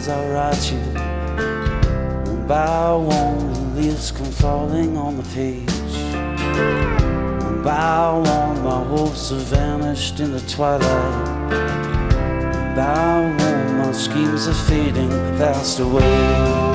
as I write you. One by one, the leaves come falling on the page. One by one, my hopes have vanished in the twilight. One by one, my schemes are fading fast away.